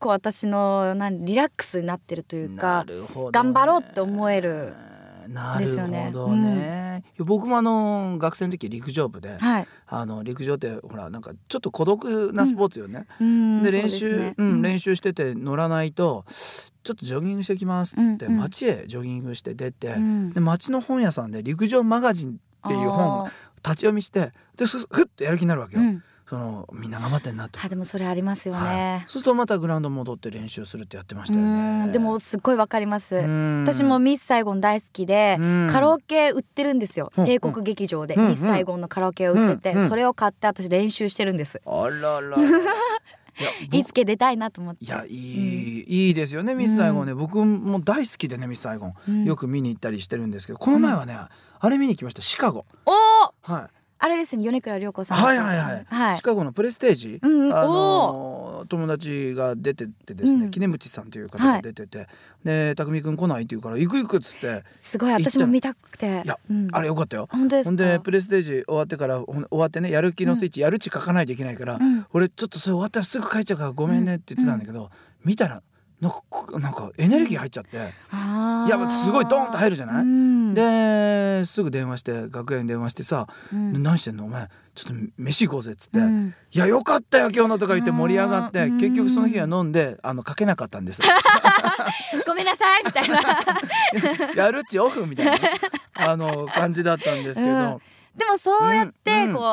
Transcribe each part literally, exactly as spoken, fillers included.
構私のなんリラックスになってるというか、 なるほどね、 頑張ろうって思えるなるですよね。 ほどね、うん、僕もあの学生の時陸上部で、 はい、 あの陸上ってほらなんかちょっと孤独なスポーツよね、 うん、 で練習、 そうですね、 うんうん、 練習してて乗らないとちょっとジョギングしてきますっつって、 うんうん、 街へジョギングして出て、 うん、 で街の本屋さんで陸上マガジンっていう本立ち読みして、でふっとやる気になるわけよ、うん、そのみんな頑張ってんなと。 あ、でもそれありますよね、 はい、そうするとまたグラウンド戻って練習するってやってましたよね。 うん、でもすっごいわかります。私もミスサイゴン大好きで、カラオケ売ってるんですよ、帝国劇場で、うん、ミスサイゴンのカラオケを売ってて、うん、それを買って私練習してるんです。 あららい, いつけ出たいなと思って。 いやいい、うん、いいですよねミスサイゴンね、うん、僕も大好きでねミスサイゴン、うん、よく見に行ったりしてるんですけど、この前はね、うん、あれ見に来ました、シカゴ。 おー、 はい、 あれですね、米倉涼子さん。 はいはいはい、はい、シカゴのプレステージ、 うん、 あの友達が出ててですね、うん、杵渕さんという方が出てて、はい、で匠くん来ないって言うから行く行くっつって、 すごい私も見たくて、 いや、うん、あれよかったよ。 本当ですか。 ほんでプレステージ終わってから終わってね、やる気のスイッチ、うん、やる気書かないといけないから、うん、俺ちょっとそれ終わったらすぐ帰っちゃうからごめんねって言ってたんだけど、うん、見たらなんか、なんかエネルギー入っちゃって、うん、いやすごいドーンと入るじゃない、うん、ですぐ電話して楽屋に電話してさ、うん、何してんのお前ちょっと飯行こうぜっつって、うん、いやよかったよ今日のとか言って盛り上がって、結局その日は飲んであのかけなかったんですごめんなさいみたいなやるっちオフみたいなあの感じだったんですけど、うん、 でもそうやってこう、うん、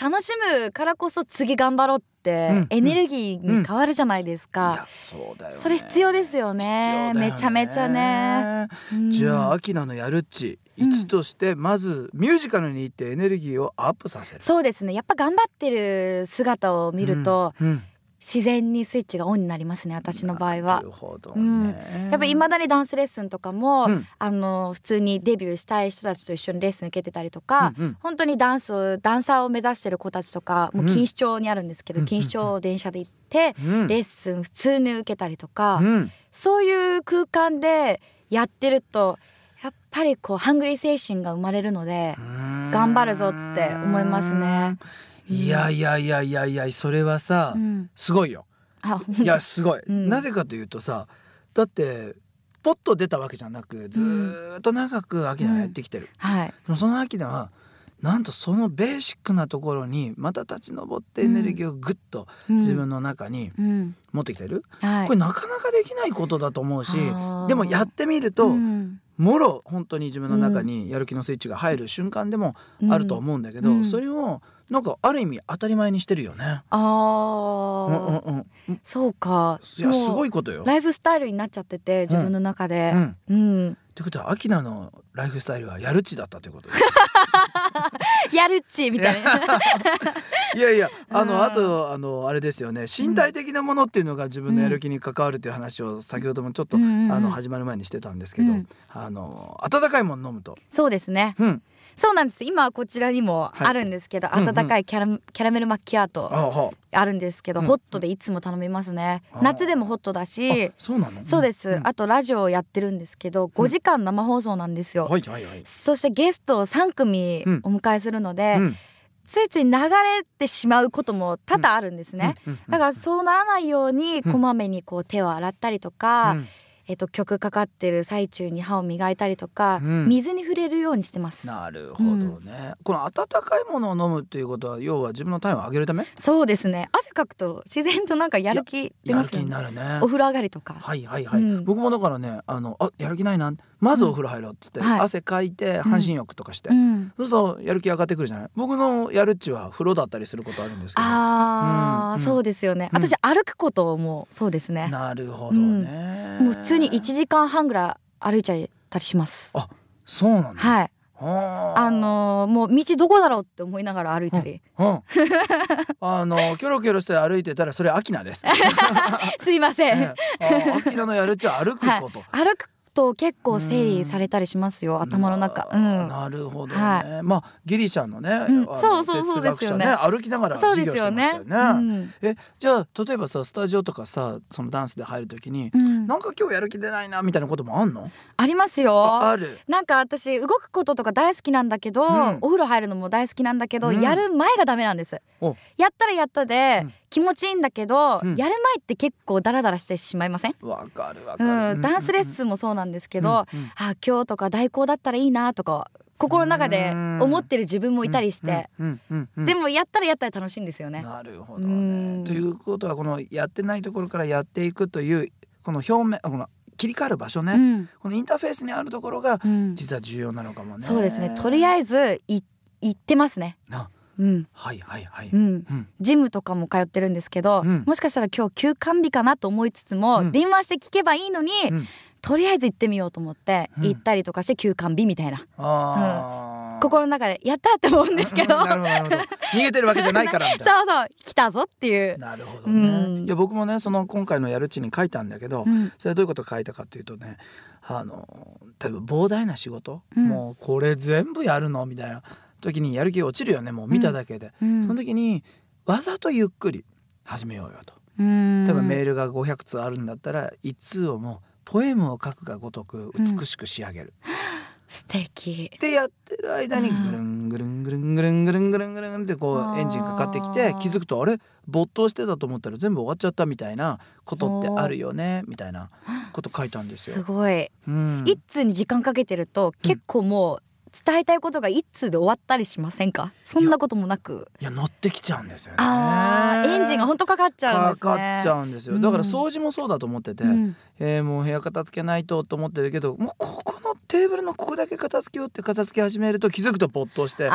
楽しむからこそ次頑張ろうってエネルギーに変わるじゃないですか、うんうん、いやそうだよね、 それ必要ですよ ね, よねめちゃめちゃね、 うん、じゃあアキナのやるっちいちとしてまずミュージカルに行ってエネルギーをアップさせる。 そうですね、やっぱ頑張ってる姿を見ると、うんうん、自然にスイッチがオンになりますね、私の場合は。 なるほどね、うん、 やっぱり未だにダンスレッスンとかも、うん、あの普通にデビューしたい人たちと一緒にレッスン受けてたりとか、うんうん、本当にダンスをダンサーを目指してる子たちとかもう錦糸町にあるんですけど、うん、錦糸町を電車で行って、うん、レッスン普通に受けたりとか、うん、そういう空間でやってるとやっぱりこうハングリー精神が生まれるので頑張るぞって思いますね。 いやいやいやいやいや、それはさ、うん、すごいよ。いやすごい、うん、なぜかというとさ、だってポッと出たわけじゃなくずーっと長くアキナがやってきてる、うんはい、そのアキナはなんとそのベーシックなところにまた立ち上ってエネルギーをグッと自分の中に持ってきてる、うんはい、これなかなかできないことだと思うし、でもやってみると、うん、もろ本当に自分の中にやる気のスイッチが入る瞬間でもあると思うんだけど、うん、それをなんかある意味当たり前にしてるよね。 あー、うんうんうん、そうか。 いやすごいことよ。 ライフスタイルになっちゃってて自分の中で、うんうんうん、 ってことはアキナのライフスタイルはやるっちだったということですやるっちみたいないやいやあのあとあのあれですよね、身体的なものっていうのが自分のやる気に関わるという話を先ほどもちょっと、うん、あの始まる前にしてたんですけど、うん、あの温かいもの飲むと。 そうですね、うん、そうなんです。今こちらにもあるんですけど、はい、温かいキャラ、うんうん、キャラメルマッキアートあるんですけど、うん、ホットでいつも頼みますね、うん、夏でもホットだし。 そうなの？ そうです、 うん、 あとラジオやってるんですけどごじかん生放送なんですよ、 うんはいはいはい、 そしてゲストをさんくみお迎えするので、うん、ついつい流れてしまうことも多々あるんですね、うんうんうん、だからそうならないようにこまめにこう手を洗ったりとか、うんえっと、曲かかってる最中に歯を磨いたりとか、うん、水に触れるようにしてます。 なるほどね、うん、この温かいものを飲むっていうことは要は自分の体温を上げるため？ そうですね、汗かくと自然となんかやる気出ますよね。 やる気になるね。 お風呂上がりとか。 はいはいはい、うん、僕もだからねあのあやる気ないなまずお風呂入ろうっつって、うんはい、汗かいて半身浴とかして、うん、そうするとやる気上がってくるじゃない。僕のやるっちは風呂だったりすることあるんですけど。 あ、うん、そうですよね、うん、私歩くこともそうですね。 なるほどね、 うん、もう普通にいちじかんはんぐらい歩いちゃったりします。 あ、そうなんだ。 はい、あのー、もう道どこだろうって思いながら歩いたり、 うんうん、あのキョロキョロして歩いてたらそれアキナですすいません、 ね、アキナのやるっちは歩くこと、 はい、歩くと結構整理されたりしますよ、頭の中、うん、 なるほどね、はい、まあギリシャのね、うん、 あのそうそうそうですよね、 歩きながら授業してましたよね。 そうですよね、うん、 えじゃあ例えばさスタジオとかさそのダンスで入るときに、うん、なんか今日やる気出ないなみたいなこともあんの？ ありますよ。 あ, あるなんか私動くこととか大好きなんだけど、うん、お風呂入るのも大好きなんだけど、うん、やる前がダメなんです。やったらやったで、うん、 気持ちいいんだけど、 うん、 やる前って結構ダラダラしてしまいません？ わかるわかる、 うん、ダンスレッスンもそうなんですけど、 うんうん、 あ今日とか代行だったらいいなとか心の中で思ってる自分もいたりして、でもやったらやったら楽しいんですよね。 なるほどね。ということはこのやってないところからやっていくというこの表面、この切り替わる場所ね、うん、このインターフェースにあるところが実は重要なのかもね、うん、 そうですね。とりあえずい行ってますね。 あ、 うん、 はいはいはい、 うんうん、ジムとかも通ってるんですけど、うん、もしかしたら今日休館日かなと思いつつも、うん、電話して聞けばいいのに、うん、とりあえず行ってみようと思って行ったりとかして休館日みたいな、うん、あ、心の中でやったって思うんですけどなるほどなるほど、逃げてるわけじゃないからみたいなそうそう、来たぞっていう。 なるほどね、うん、いや僕もねその今回のやるちに書いたんだけど、うん、それはどういうこと書いたかというとね、あの例えば膨大な仕事、うん、もうこれ全部やるのみたいな時にやる気落ちるよね、もう見ただけで、うん、その時にわざとゆっくり始めようよと、うん、例えばメールがごひゃくつあるんだったらいっつうをもうポエムを書くがごとく美しく仕上げる、うん、 素敵でやってる間にぐるんぐるんぐるんぐるんぐるんぐるんぐるんってこうエンジンかかってきて、気づくとあれ没頭してたと思ったら全部終わっちゃったみたいなことってあるよねみたいなこと書いたんですよ。 すごい、うん、一通に時間かけてると結構もう伝えたいことが一通で終わったりしませんか？そんなこともなく、 いや乗ってきちゃうんですよね。 あエンジンが本当かかっちゃうんですね。 かかっちゃうんですよ。だから掃除もそうだと思ってて、うん、えー、もう部屋片付けないとと思ってるけど、もうここのテーブルのここだけ片付けようって片付け始めると気づくと没頭して、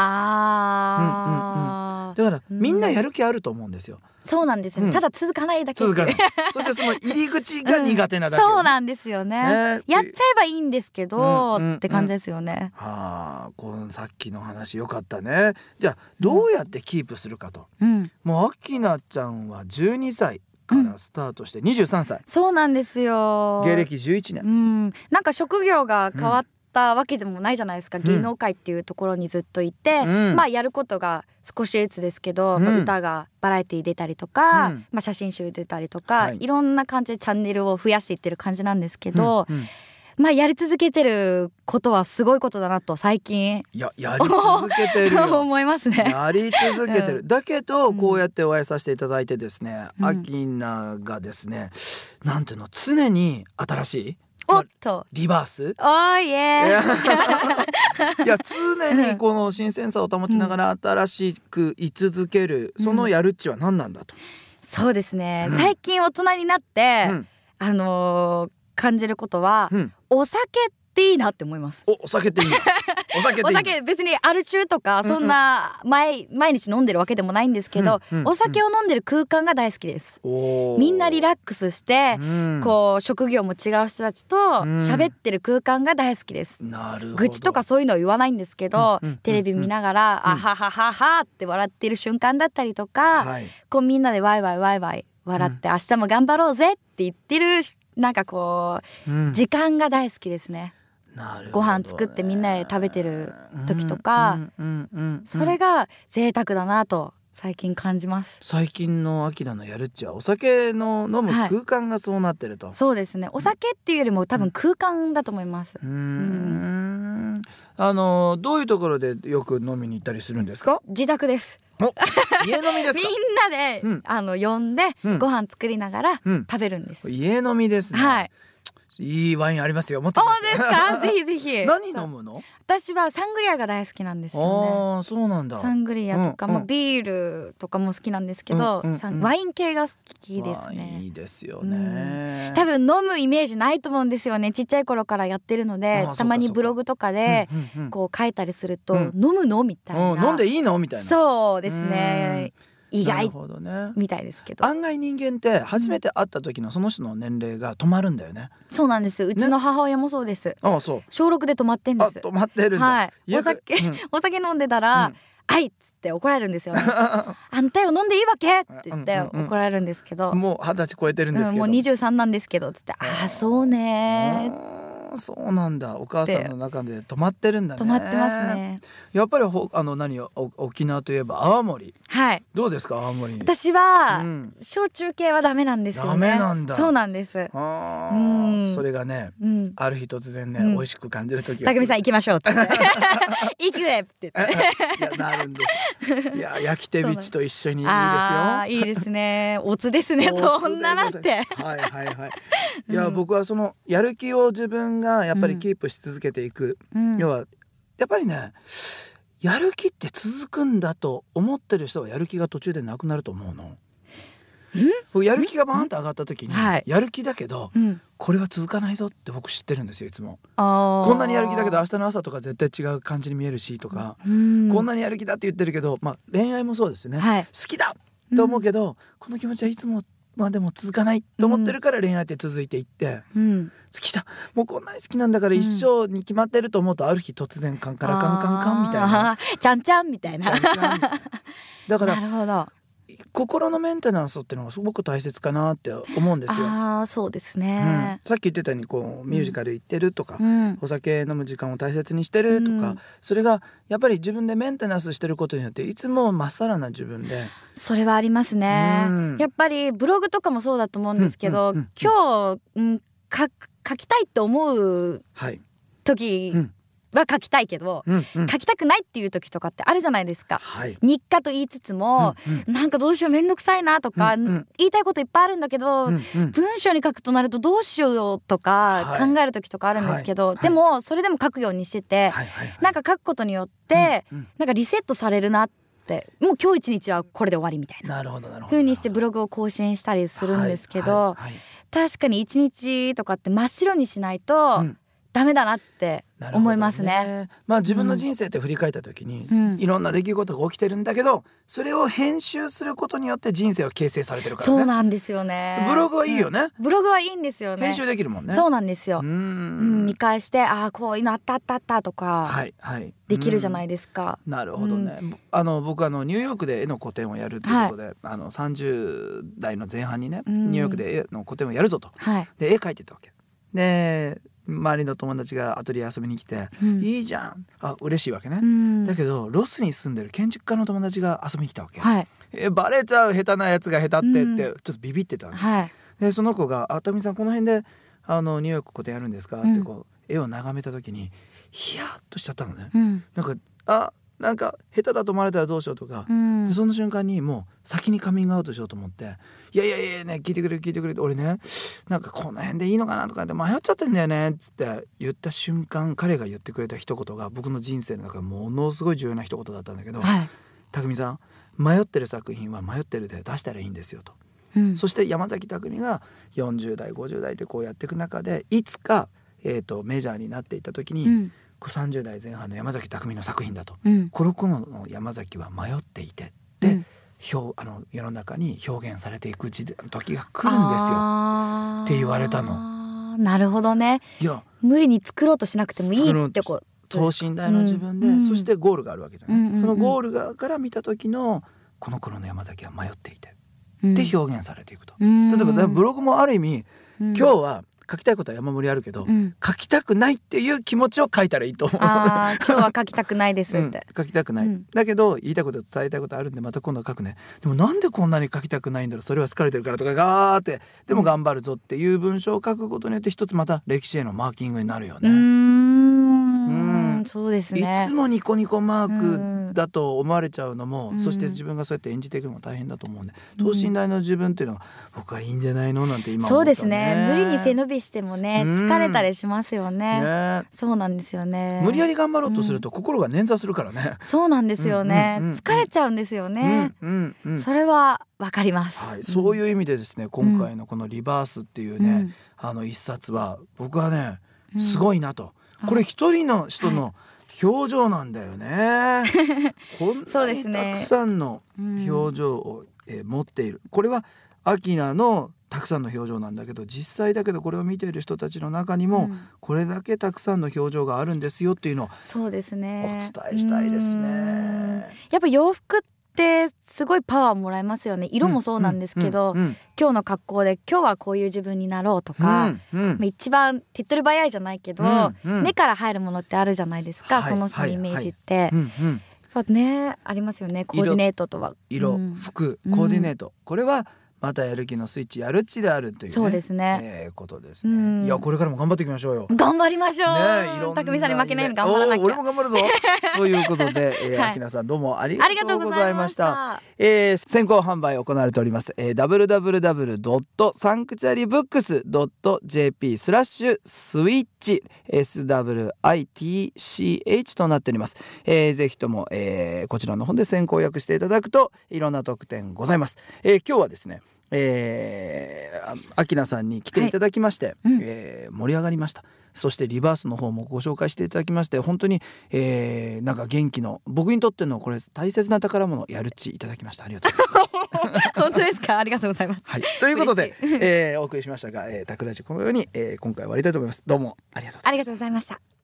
あ、うんうんうん、だからみんなやる気あると思うんですよ。 そうなんですよね、うん、ただ続かないだけ続かないそしてその入り口が苦手なだけ、 うん、そうなんですよ ね, ねやっちゃえばいいんですけど、うんうんうん、って感じですよね。 はあ、このさっきの話よかったね。じゃあどうやってキープするかと、うん、もうアキナちゃんはじゅうにさいからスタートしてにじゅうさんさい、うん、 そうなんですよ。 芸歴じゅういちねん、 うん、なんか職業が変わったわけでもないじゃないですか、うん、芸能界っていうところにずっといて、うん、まあやることが少しずつですけど、うん、歌がバラエティ出たりとか、うん、まあ、写真集出たりとか、はい、いろんな感じでチャンネルを増やしていってる感じなんですけど、うんうん、まあやり続けてることはすごいことだなと最近いややり続けてるよ思いますね。 やり続けてる、うん、だけどこうやってお会いさせていただいてですね、アキナがですね、なんていうの、常に新しいおっとリバース、 おーいえいや常にこの新鮮さを保ちながら新しく居続ける、うん、そのやるっちは何なんだと。 そうですね、うん、最近大人になって、うん、あのー、感じることは、うん、お酒っていいなって思います。 お, お酒っていいお酒っていいお酒別にアル中とかそんな 毎, 毎日飲んでるわけでもないんですけど、うんうんうん、お酒を飲んでる空間が大好きです。みんなリラックスして、うん、こう職業も違う人たちと喋ってる空間が大好きです、うん、なるほど。愚痴とかそういうのは言わないんですけど、うんうんうんうん、テレビ見ながら、うん、あははははって笑ってる瞬間だったりとか、はい、こうみんなでワイワイワイワイ笑って、うん、明日も頑張ろうぜって言ってるなんかこう、うん、時間が大好きですね。ご飯作ってみんなで食べてる時とか、うんうんうんうん、それが贅沢だなと最近感じます。 最近のアキナのやるっちはお酒の飲む空間がそうなってると、 はい、そうですね。お酒っていうよりも多分空間だと思います、うん、うーん、あのどういうところでよく飲みに行ったりするんですか？ 自宅です。 家飲みですか？ みんなで、うん、あの呼んで、うん、ご飯作りながら食べるんです、 うん、家飲みですね。はい、いいワインありますよ。持ってますよ。 そうですか？ぜひぜひ。 何飲むの？ 私はサングリアが大好きなんですよね。 ああ、そうなんだ。 サングリアとか、うんうん、まあ、ビールとかも好きなんですけど、うんうんうん、ワイン系が好きですね。 いいですよね、 うん、多分飲むイメージないと思うんですよね。ちっちゃい頃からやってるので、たまにブログとかでこう書いたりすると、うんうん、飲むのみたいな、 うん、飲んでいいのみたいな。 そうですね、意外、 ね、 みたいですけど、 案外人間って初めて会った時のその人の年齢が止まるんだよね。 そうなんです。うちの母親もそうです、ね、 ああ、そう、 小ろくで止まってんです。 あ、止まってるんだ、 はい、お酒、うん、お酒飲んでたら、うん、はいっつって怒られるんですよねあんたよ飲んでいいわけって言って怒られるんですけど、 もう二十歳超えてるんですけど、 うん、もうにじゅうさんなんですけどつって、ああそうねそうなんだ。お母さんの中で止まってるんだね。 止まってますね。 やっぱりほあの何お沖縄といえば泡盛。はい。どうですか泡盛。 私は、うん、焼酎系はダメなんですよね。 ダメなんだ。 そうなんです。 あ、うん、それがね、うん、ある日突然ね、うん、美味しく感じる時は。 匠さん行きましょうって言って行くねって言っていやなるんです。いや焼き手びちと一緒にいいですよ。 あいいですね。おつですね。そんななって。 はいはいはい。いや、うん、僕はそのやる気を自分がやっぱりキープし続けていく、うん、要はやっぱりねやる気って続くんだと思ってる人はやる気が途中でなくなると思うの。僕やる気がバーンと上がった時に、はい、やる気だけど、うん、これは続かないぞって僕知ってるんですよいつも。こんなにやる気だけど明日の朝とか絶対違う感じに見えるしとか、うん、こんなにやる気だって言ってるけど、まあ、恋愛もそうですよね、はい、好きだと思うけど、うん、この気持ちはいつもまあでも続かないと思ってるから恋愛って続いていって、うん、好きだもうこんなに好きなんだから一生に決まってると思うと、ある日突然カンカラカンカンカンみたいな、 ちゃんちゃんみたいな。 だからなるほど、 心のメンテナンスっていうのがすごく大切かなって思うんですよ。 あ、そうですね、 うん、さっき言ってたようにこうミュージカル行ってるとか、うん、お酒飲む時間を大切にしてるとか、うん、それがやっぱり自分でメンテナンスしてることによっていつもまっさらな自分で。 それはありますね、うん、やっぱりブログとかもそうだと思うんですけど、うんうんうん、今日、うん、書, 書きたいと思う時、はい、うんは書きたいけど、うんうん、書きたくないっていう時とかってあるじゃないですか、はい、日課と言いつつも、うんうん、なんかどうしようめんどくさいなとか、うんうん、言いたいこといっぱいあるんだけど、うんうん、文章に書くとなるとどうしようとか考える時とかあるんですけど、はいはい、でもそれでも書くようにしてて、はいはいはい、なんか書くことによって、うんうん、なんかリセットされるなって、もう今日一日はこれで終わりみたいな風にしてブログを更新したりするんですけど、はいはいはい、確かに一日とかって真っ白にしないと、うんダメだなって思いますね。ね、 まあ自分の人生って振り返った時に、うん、いろんな出来事が起きてるんだけど、それを編集することによって人生は形成されてるからね。 そうなんですよね。 ブログはいいよね、 うん、ブログはいいんですよね。 編集できるもんね。 そうなんですよ。うん、うん、見返してああこういうのあったあったあったとか、はいはい、できるじゃないですか。 なるほどね、うん、あの僕あのニューヨークで絵の個展をやるということで、はい、あのさんじゅう代の前半にね、うん、ニューヨークで絵の個展をやるぞと、はい、で絵描いてたわけで、周りの友達がアトリエ遊びに来て、うん、いいじゃん、あ嬉しいわけね、うん、だけどロスに住んでる建築家の友達が遊びに来たわけ、はい、えバレちゃう下手なやつが下手ってって、うん、ちょっとビビってたわけ、はい、でその子があたみさんこの辺であのニューヨーク個展やるんですか、うん、ってこう絵を眺めた時にヒヤッとしちゃったのね、うん、なんかあなんか下手だと思われたらどうしようとか、うん、でその瞬間にもう先にカミングアウトしようと思って、いやいやいやね聞いてくれ聞いてくれって、俺ねなんかこの辺でいいのかなとかって迷っちゃってんだよねっつって言った瞬間、彼が言ってくれた一言が僕の人生の中でものすごい重要な一言だったんだけど、はい、匠さん迷ってる作品は迷ってるで出したらいいんですよと、うん、そして山崎匠がよんじゅう代ごじゅう代でこうやっていく中でいつか、えーと、メジャーになっていった時に、うんさんじゅう代前半の山崎匠の作品だと、うん、この頃の山崎は迷っていてで、うん、あの世の中に表現されていく時時が来るんですよって言われたの。 なるほどね。いや無理に作ろうとしなくてもいいってこと。 等身大の自分で、うん、そしてゴールがあるわけじゃない、うんうんうん、そのゴールがから見た時のこの頃の山崎は迷っていて、うん、で表現されていくと、うん、例えばブログもある意味、うん、今日は書きたいことは山盛りあるけど、うん、書きたくないっていう気持ちを書いたらいいと思う。 あ今日は書きたくないですって、うん、 書きたくない、うん、だけど言いたいこと伝えたいことあるんでまた今度は書くね。でもなんでこんなに書きたくないんだろう、それは疲れてるからとかガーってでも頑張るぞっていう文章を書くことによって一つまた歴史へのマーキングになるよね。うーん、うん、そうですね。 いつもニコニコマークだと思われちゃうのも、そして自分がそうやって演じていくのも大変だと思うんで、等身大の自分っていうのは僕はいいんじゃないのなんて今思ったね。 そうですね。無理に背伸びしてもね疲れたりしますよ ね, ねそうなんですよね。 無理やり頑張ろうとすると心が捻挫するからね、 うん、そうなんですよね、うんうんうん、疲れちゃうんですよね、うんうんうん、それはわかります、 はい、そういう意味でですね、今回のこのリバースっていうね、うん、あの一冊は僕はねすごいなと、うん、これ一人の人の表情なんだよね、はい、こんなにたくさんの表情を、えー、持っている。これはアキナのたくさんの表情なんだけど、実際だけどこれを見ている人たちの中にもこれだけたくさんの表情があるんですよっていうのをそうですねお伝えしたいですね。 やっぱ洋服っってすごいパワーもらえますよね。色もそうなんですけど、うんうんうん、今日の格好で今日はこういう自分になろうとか、うんうん、一番手っ取り早いじゃないけど、うんうん、目から入るものってあるじゃないですか、はい、その人のイメージって、はいはいうんうんね、ありますよね。コーディネートとは色、うん、服コーディネート、うん、これはまたやる気のスイッチやるっちであるという、ね、 そうですね、 えー、ことですね、うん、いやこれからも頑張っていきましょうよ。 頑張りましょう、ね、たくみさんに負けないように頑張らなきゃ。 俺も頑張るぞということで、えーはい、秋菜さんどうもありがとうございました。えー、先行販売行われております、えー、ダブリューダブリューダブリュードットサンクチュアリブックスドットジェーピー スラッシュスイッチ エスダブリューアイティーシーエイチ となっております、えー、ぜひとも、えー、こちらの方で先行予約していただくといろんな特典ございます。えー、今日はですねえー、アキナさんに来ていただきまして、はいうんえー、盛り上がりました。そしてリバースの方もご紹介していただきまして本当に、えー、なんか元気の僕にとってのこれ大切な宝物やるっちいただきました。ありがとうございます本当ですか。ありがとうございます、 はい、ということで、えー、お送りしましたが、えー、タクラジこのように、えー、今回は終わりたいと思います。どうもありがとうございました。 ありがとうございました。